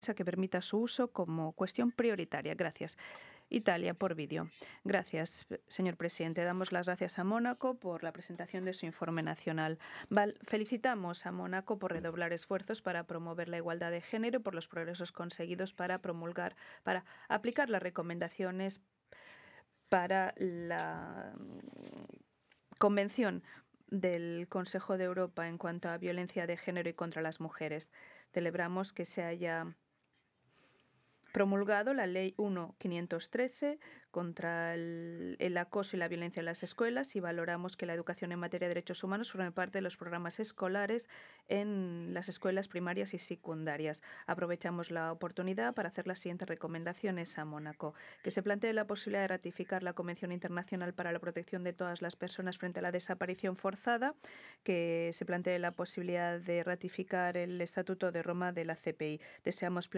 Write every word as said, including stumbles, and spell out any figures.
que permita su uso como cuestión prioritaria. Gracias. Italia, por vídeo. Gracias, señor presidente. Damos las gracias a Mónaco por la presentación de su informe nacional. Val felicitamos a Mónaco por redoblar esfuerzos para promover la igualdad de género y por los progresos conseguidos para promulgar, para aplicar las recomendaciones para la Convención del Consejo de Europa en cuanto a violencia de género y contra las mujeres. Celebramos que se haya promulgado la Ley uno barra quinientos trece contra el, el acoso y la violencia en las escuelas y valoramos que la educación en materia de derechos humanos forme parte de los programas escolares en las escuelas primarias y secundarias. Aprovechamos la oportunidad para hacer las siguientes recomendaciones a Mónaco. Que se plantee la posibilidad de ratificar la Convención Internacional para la Protección de todas las personas frente a la desaparición forzada. Que se plantee la posibilidad de ratificar el Estatuto de Roma de la C P I. Deseamos